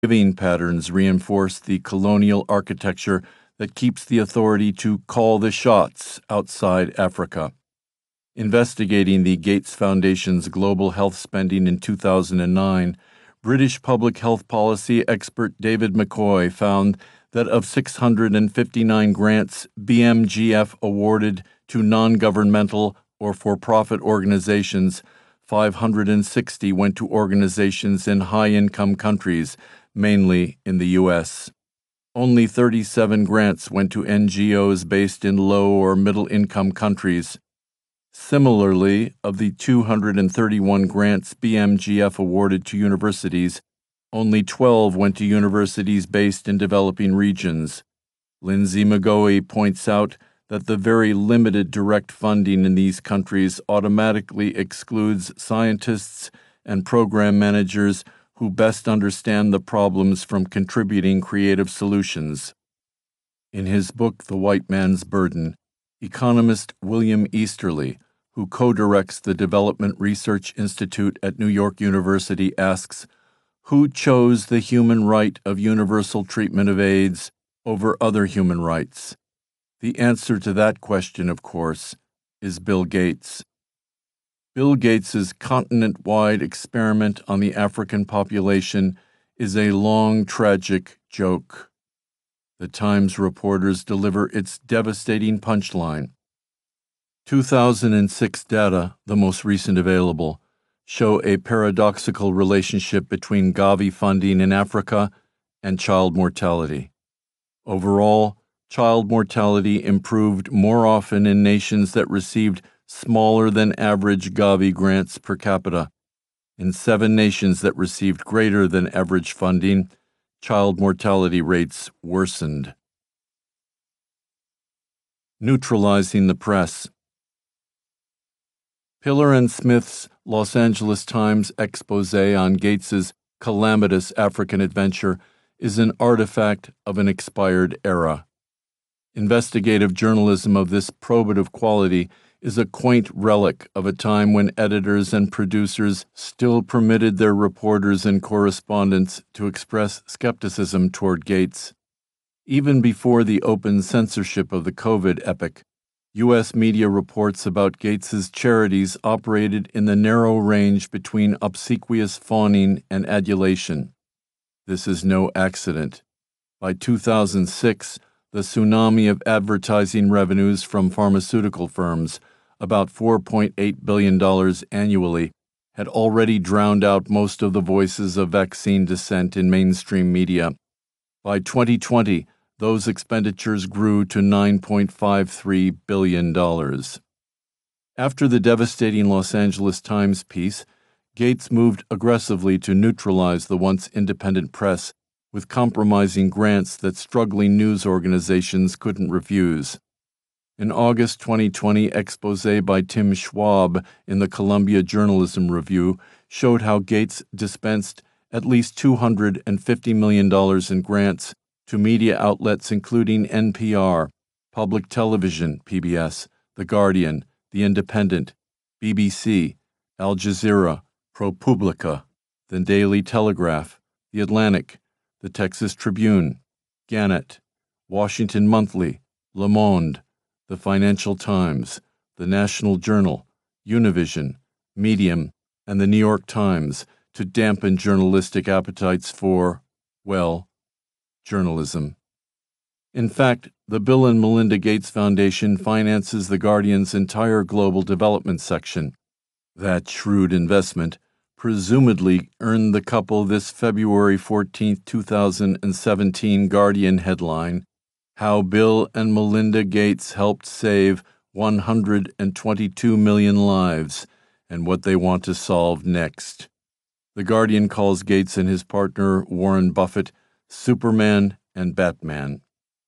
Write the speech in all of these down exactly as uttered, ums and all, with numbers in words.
giving patterns reinforce the colonial architecture that keeps the authority to call the shots outside Africa. Investigating the Gates Foundation's global health spending in two thousand nine, British public health policy expert David McCoy found that of six hundred fifty-nine grants B M G F awarded to non-governmental or for-profit organizations, five hundred sixty went to organizations in high-income countries, mainly in the U S Only thirty-seven grants went to N G Os based in low or middle-income countries. Similarly, of the two hundred thirty-one grants B M G F awarded to universities, only twelve went to universities based in developing regions. Lindsay McGoey points out that the very limited direct funding in these countries automatically excludes scientists and program managers who best understand the problems from contributing creative solutions. In his book, The White Man's Burden, economist William Easterly, who co-directs the Development Research Institute at New York University, asks, who chose the human right of universal treatment of AIDS over other human rights? The answer to that question, of course, is Bill Gates. Bill Gates's continent-wide experiment on the African population is a long, tragic joke. The Times reporters deliver its devastating punchline. two thousand six data, the most recent available, show a paradoxical relationship between Gavi funding in Africa and child mortality. Overall, child mortality improved more often in nations that received smaller than average Gavi grants per capita. In seven nations that received greater than average funding, child mortality rates worsened. Neutralizing the press. Pillar and Smith's Los Angeles Times expose on Gates's calamitous African adventure is an artifact of an expired era. Investigative journalism of this probative quality is a quaint relic of a time when editors and producers still permitted their reporters and correspondents to express skepticism toward Gates. Even before the open censorship of the COVID epoch, U S media reports about Gates's charities operated in the narrow range between obsequious fawning and adulation. This is no accident. By two thousand six, the tsunami of advertising revenues from pharmaceutical firms, about four point eight billion dollars annually, had already drowned out most of the voices of vaccine dissent in mainstream media. By twenty twenty, those expenditures grew to nine point five three billion dollars. After the devastating Los Angeles Times piece, Gates moved aggressively to neutralize the once independent press with compromising grants that struggling news organizations couldn't refuse. An August twenty twenty expose by Tim Schwab in the Columbia Journalism Review showed how Gates dispensed at least two hundred fifty million dollars in grants to media outlets including N P R, Public Television, P B S, The Guardian, The Independent, B B C, Al Jazeera, ProPublica, The Daily Telegraph, The Atlantic, The Texas Tribune, Gannett, Washington Monthly, Le Monde, The Financial Times, The National Journal, Univision, Medium, and The New York Times to dampen journalistic appetites for, well, journalism. In fact, the Bill and Melinda Gates Foundation finances The Guardian's entire global development section. That shrewd investment presumably earned the couple this February fourteenth, two thousand seventeen Guardian headline, How Bill and Melinda Gates Helped Save one hundred twenty-two million Lives, and What They Want to Solve Next. The Guardian calls Gates and his partner, Warren Buffett, Superman and Batman.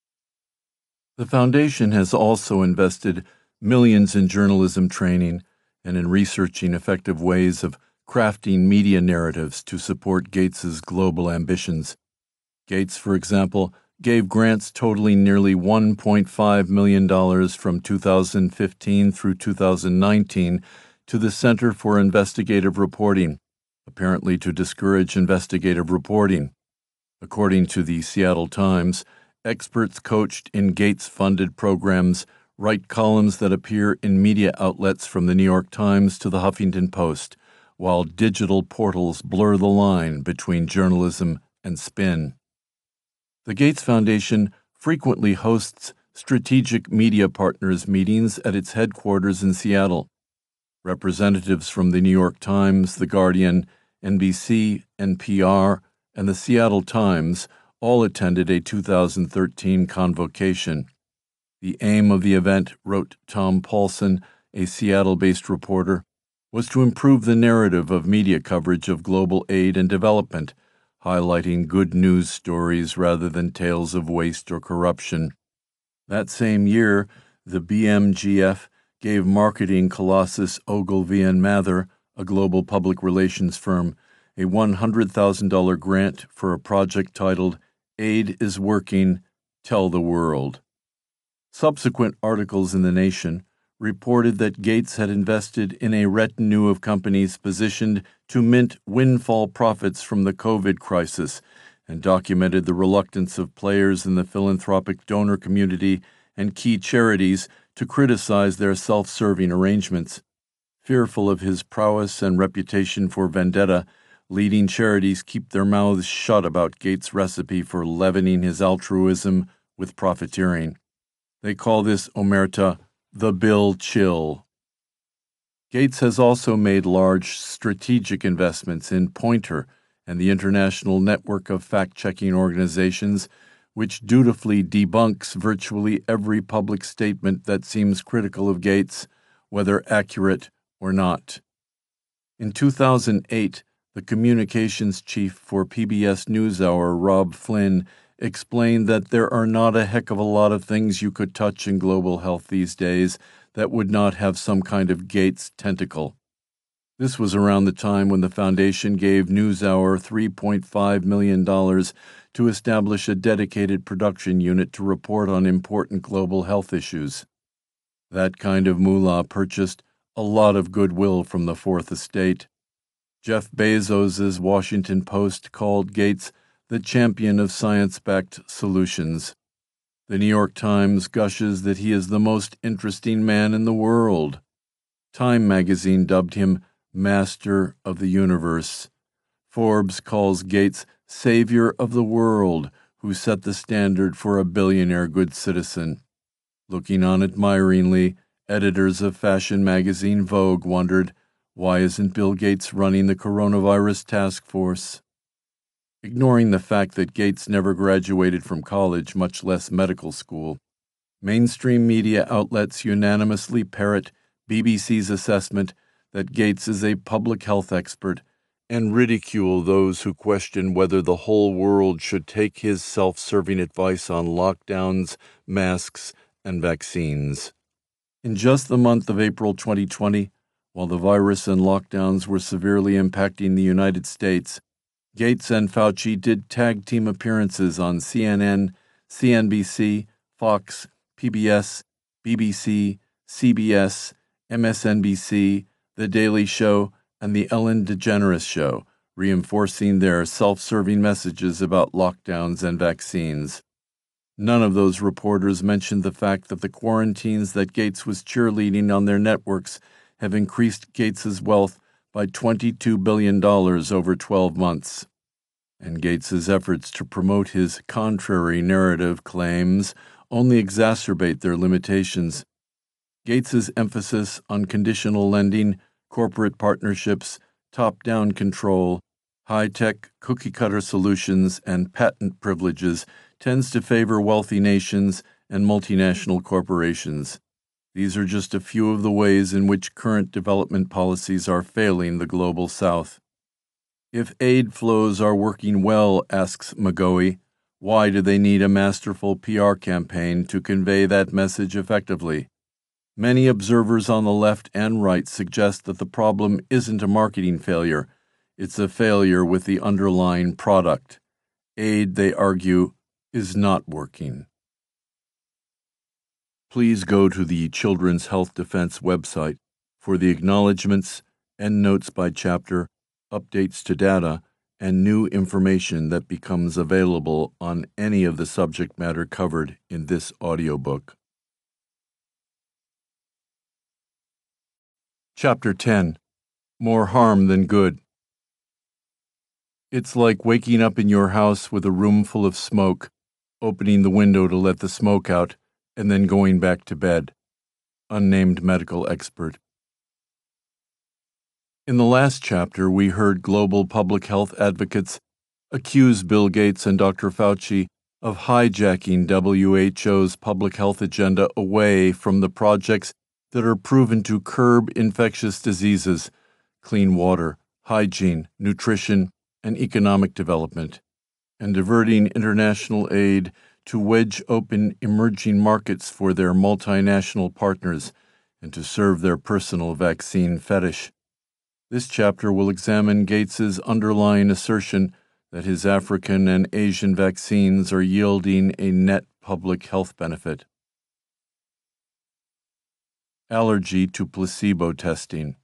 The foundation has also invested millions in journalism training and in researching effective ways of crafting media narratives to support Gates's global ambitions. Gates, for example, gave grants totaling nearly one point five million dollars from two thousand fifteen through two thousand nineteen to the Center for Investigative Reporting, apparently to discourage investigative reporting. According to the Seattle Times, experts coached in Gates-funded programs write columns that appear in media outlets from the New York Times to the Huffington Post, while digital portals blur the line between journalism and spin. The Gates Foundation frequently hosts strategic media partners meetings at its headquarters in Seattle. Representatives from the New York Times, The Guardian, N B C, N P R, and the Seattle Times all attended a two thousand thirteen convocation. The aim of the event, wrote Tom Paulson, a Seattle-based reporter, was to improve the narrative of media coverage of global aid and development, highlighting good news stories rather than tales of waste or corruption. That same year, the B M G F gave marketing colossus Ogilvy and Mather, a global public relations firm, a one hundred thousand dollars grant for a project titled Aid is Working, Tell the World. Subsequent articles in The Nation reported that Gates had invested in a retinue of companies positioned to mint windfall profits from the COVID crisis and documented the reluctance of players in the philanthropic donor community and key charities to criticize their self-serving arrangements. Fearful of his prowess and reputation for vendetta, leading charities keep their mouths shut about Gates' recipe for leavening his altruism with profiteering. They call this omerta the Bill Chill. Gates has also made large strategic investments in Poynter and the international network of fact-checking organizations, which dutifully debunks virtually every public statement that seems critical of Gates, whether accurate or not. In two thousand eight, the communications chief for P B S NewsHour, Rob Flynn, explained that there are not a heck of a lot of things you could touch in global health these days that would not have some kind of Gates tentacle. This was around the time when the foundation gave NewsHour three point five million dollars to establish a dedicated production unit to report on important global health issues. That kind of moolah purchased a lot of goodwill from the Fourth Estate. Jeff Bezos's Washington Post called Gates the champion of science-backed solutions. The New York Times gushes that he is the most interesting man in the world. Time magazine dubbed him Master of the Universe. Forbes calls Gates Savior of the World, who set the standard for a billionaire good citizen. Looking on admiringly, editors of fashion magazine Vogue wondered, why isn't Bill Gates running the coronavirus task force? Ignoring the fact that Gates never graduated from college, much less medical school, mainstream media outlets unanimously parrot B B C's assessment that Gates is a public health expert and ridicule those who question whether the whole world should take his self-serving advice on lockdowns, masks, and vaccines. In just the month of April twenty twenty, while the virus and lockdowns were severely impacting the United States, Gates and Fauci did tag-team appearances on C N N, C N B C, Fox, P B S, B B C, C B S, M S N B C, The Daily Show, and The Ellen DeGeneres Show, reinforcing their self-serving messages about lockdowns and vaccines. None of those reporters mentioned the fact that the quarantines that Gates was cheerleading on their networks have increased Gates's wealth by twenty-two billion dollars over twelve months. And Gates's efforts to promote his contrary narrative claims only exacerbate their limitations. Gates's emphasis on conditional lending, corporate partnerships, top-down control, high-tech cookie-cutter solutions, and patent privileges tends to favor wealthy nations and multinational corporations. These are just a few of the ways in which current development policies are failing the global South. If aid flows are working well, asks McGoey, why do they need a masterful P R campaign to convey that message effectively? Many observers on the left and right suggest that the problem isn't a marketing failure, it's a failure with the underlying product. Aid, they argue, is not working. Please go to the Children's Health Defense website for the acknowledgments, endnotes by chapter, updates to data, and new information that becomes available on any of the subject matter covered in this audiobook. Chapter ten. More Harm Than Good. It's like waking up in your house with a room full of smoke, opening the window to let the smoke out, and then going back to bed. Unnamed medical expert. In the last chapter, we heard global public health advocates accuse Bill Gates and Doctor Fauci of hijacking W H O's public health agenda away from the projects that are proven to curb infectious diseases, clean water, hygiene, nutrition, and economic development, and diverting international aid to wedge open emerging markets for their multinational partners and to serve their personal vaccine fetish. This chapter will examine Gates's underlying assertion that his African and Asian vaccines are yielding a net public health benefit. Allergy to placebo testing.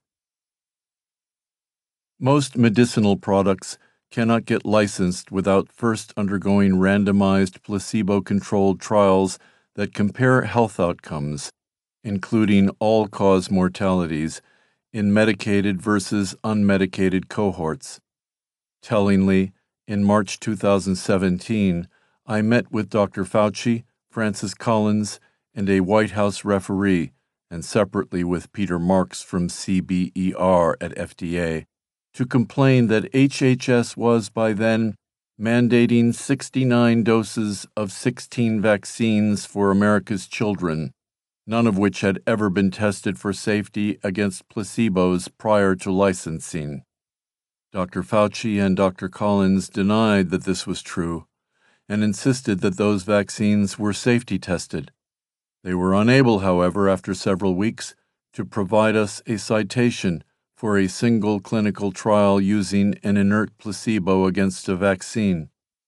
Most medicinal products cannot get licensed without first undergoing randomized placebo-controlled trials that compare health outcomes, including all-cause mortalities, in medicated versus unmedicated cohorts. Tellingly, in March two thousand seventeen, I met with Doctor Fauci, Francis Collins, and a White House referee, and separately with Peter Marks from C B E R at F D A, to complain that H H S was by then mandating sixty-nine doses of sixteen vaccines for America's children, none of which had ever been tested for safety against placebos prior to licensing. Doctor Fauci and Doctor Collins denied that this was true and insisted that those vaccines were safety tested. They were unable, however, after several weeks, to provide us a citation for a single clinical trial using an inert placebo against a vaccine.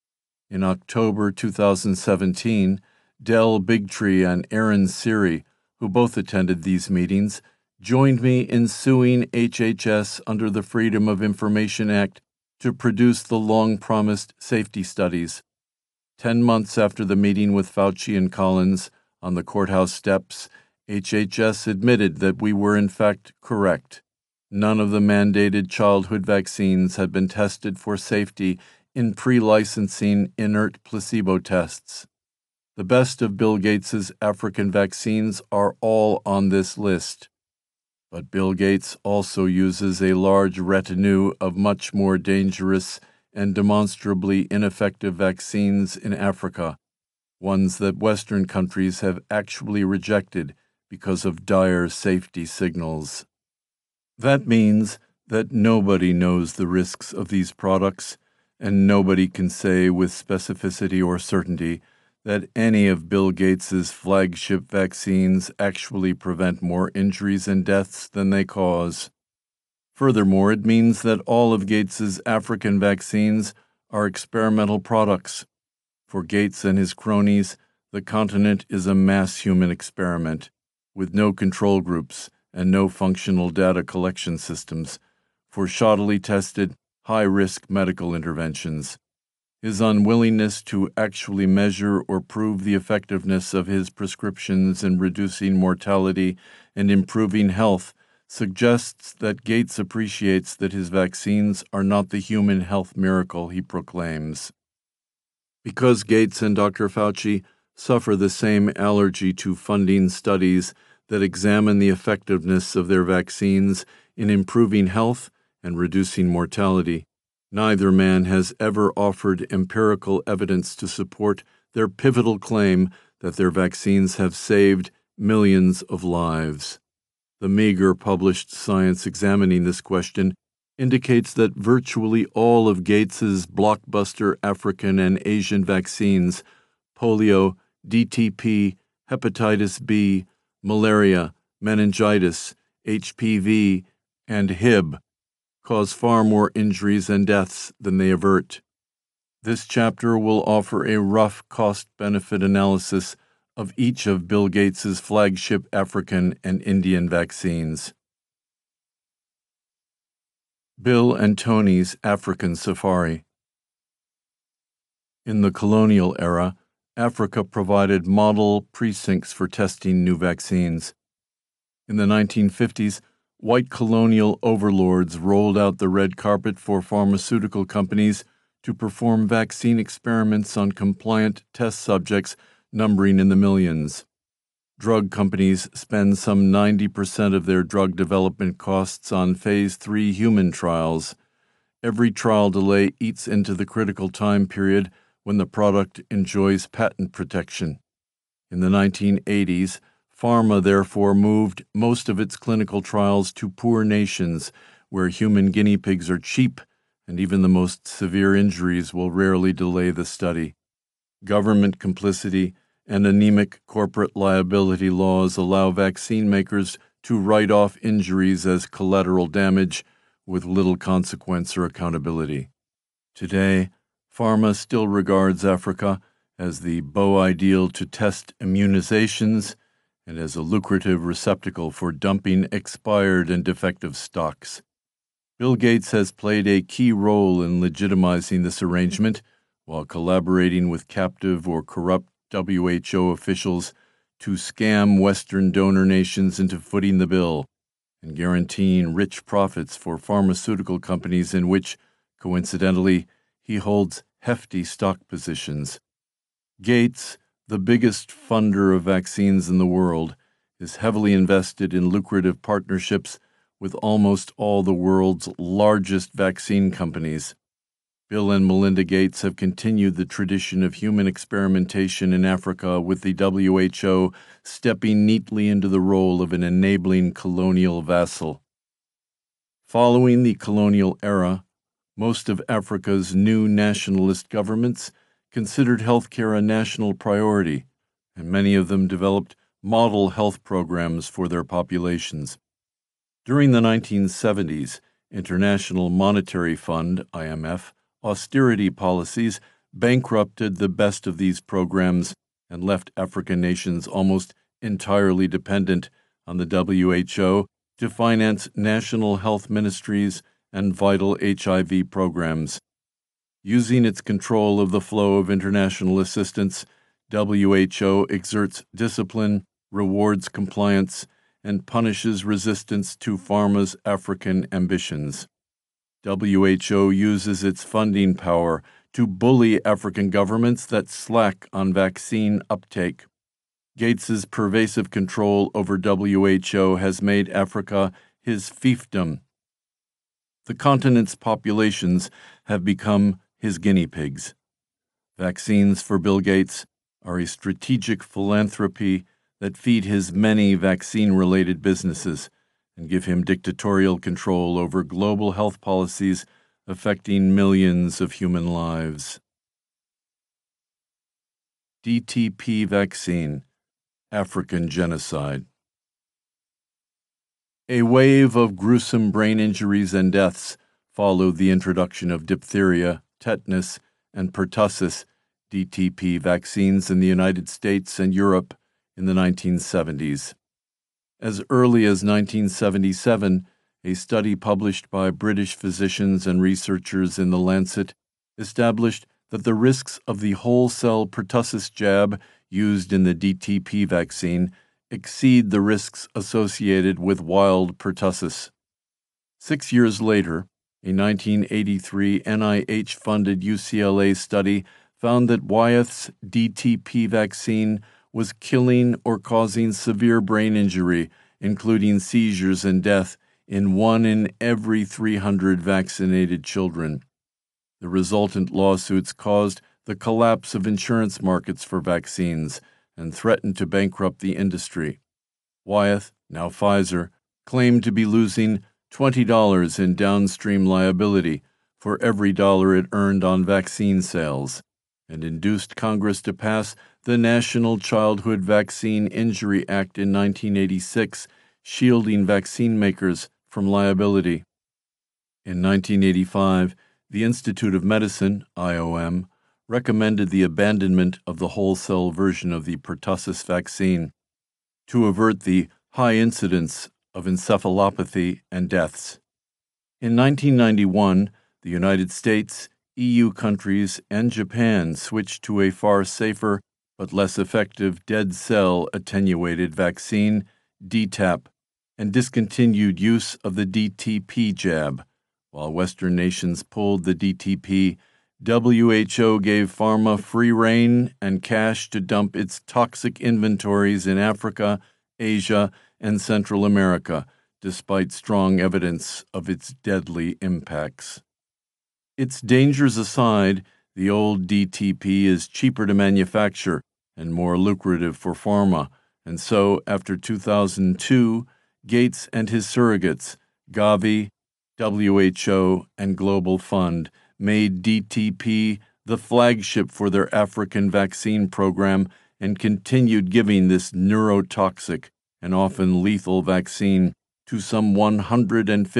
In October two thousand seventeen, Del Bigtree and Aaron Siri, who both attended these meetings, joined me in suing H H S under the Freedom of Information Act to produce the long-promised safety studies. Ten months after the meeting with Fauci and Collins on the courthouse steps, H H S admitted that we were in fact correct. None of the mandated childhood vaccines had been tested for safety in pre-licensing inert placebo tests. The best of Bill Gates's African vaccines are all on this list. But Bill Gates also uses a large retinue of much more dangerous and demonstrably ineffective vaccines in Africa, ones that Western countries have actually rejected because of dire safety signals. That means that nobody knows the risks of these products, and nobody can say with specificity or certainty that any of Bill Gates's flagship vaccines actually prevent more injuries and deaths than they cause. Furthermore, it means that all of Gates's African vaccines are experimental products. For Gates and his cronies, the continent is a mass human experiment, with no control groups and no functional data collection systems, for shoddily tested, high-risk medical interventions. His unwillingness to actually measure or prove the effectiveness of his prescriptions in reducing mortality and improving health suggests that Gates appreciates that his vaccines are not the human health miracle he proclaims. Because Gates and Doctor Fauci suffer the same allergy to funding studies that examine the effectiveness of their vaccines in improving health and reducing mortality, neither man has ever offered empirical evidence to support their pivotal claim that their vaccines have saved millions of lives. The meager published science examining this question indicates that virtually all of Gates's blockbuster African and Asian vaccines, polio, D T P, hepatitis B, malaria, meningitis, H P V, and H I B, cause far more injuries and deaths than they avert. This chapter will offer a rough cost-benefit analysis of each of Bill Gates's flagship African and Indian vaccines. Bill and Tony's African Safari. In the colonial era, Africa provided model precincts for testing new vaccines. In the nineteen fifties, white colonial overlords rolled out the red carpet for pharmaceutical companies to perform vaccine experiments on compliant test subjects numbering in the millions. Drug companies spend some ninety percent of their drug development costs on phase three human trials. Every trial delay eats into the critical time period when the product enjoys patent protection. In the nineteen eighties, pharma therefore moved most of its clinical trials to poor nations where human guinea pigs are cheap and even the most severe injuries will rarely delay the study. Government complicity and anemic corporate liability laws allow vaccine makers to write off injuries as collateral damage with little consequence or accountability. Today, pharma still regards Africa as the beau ideal to test immunizations and as a lucrative receptacle for dumping expired and defective stocks. Bill Gates has played a key role in legitimizing this arrangement while collaborating with captive or corrupt W H O officials to scam Western donor nations into footing the bill and guaranteeing rich profits for pharmaceutical companies in which, coincidentally, he holds hefty stock positions. Gates, the biggest funder of vaccines in the world, is heavily invested in lucrative partnerships with almost all the world's largest vaccine companies. Bill and Melinda Gates have continued the tradition of human experimentation in Africa, with the W H O stepping neatly into the role of an enabling colonial vassal. Following the colonial era, most of Africa's new nationalist governments considered healthcare a national priority, and many of them developed model health programs for their populations. During the nineteen seventies, International Monetary Fund, I M F, austerity policies bankrupted the best of these programs and left African nations almost entirely dependent on the W H O to finance national health ministries and vital H I V programs. Using its control of the flow of international assistance, W H O exerts discipline, rewards compliance, and punishes resistance to pharma's African ambitions. W H O uses its funding power to bully African governments that slack on vaccine uptake. Gates's pervasive control over W H O has made Africa his fiefdom. The continent's populations have become his guinea pigs. Vaccines for Bill Gates are a strategic philanthropy that feed his many vaccine-related businesses and give him dictatorial control over global health policies affecting millions of human lives. D T P vaccine, African genocide. A wave of gruesome brain injuries and deaths followed the introduction of diphtheria, tetanus, and pertussis, D T P vaccines in the United States and Europe in the nineteen seventies. As early as nineteen seventy-seven, a study published by British physicians and researchers in The Lancet established that the risks of the whole-cell pertussis jab used in the D T P vaccine exceed the risks associated with wild pertussis. Six years later, a nineteen eighty-three N I H-funded U C L A study found that Wyeth's D T P vaccine was killing or causing severe brain injury, including seizures and death, in one in every three hundred vaccinated children. The resultant lawsuits caused the collapse of insurance markets for vaccines and threatened to bankrupt the industry. Wyeth, now Pfizer, claimed to be losing twenty dollars in downstream liability for every dollar it earned on vaccine sales, and induced Congress to pass the National Childhood Vaccine Injury Act in nineteen eighty-six, shielding vaccine makers from liability. In nineteen eighty-five, the Institute of Medicine, I O M, recommended the abandonment of the whole-cell version of the pertussis vaccine to avert the high incidence of encephalopathy and deaths. In nineteen ninety-one, the United States, E U countries, and Japan switched to a far safer but less effective dead cell attenuated vaccine, D TAP, and discontinued use of the D T P jab. While Western nations pulled the D T P, W H O gave pharma free rein and cash to dump its toxic inventories in Africa, Asia, and Central America, despite strong evidence of its deadly impacts. Its dangers aside, the old D T P is cheaper to manufacture and more lucrative for pharma, and so, after two thousand two, Gates and his surrogates, Gavi, W H O, and Global Fund, made D T P the flagship for their African vaccine program and continued giving this neurotoxic and often lethal vaccine to some one hundred fifty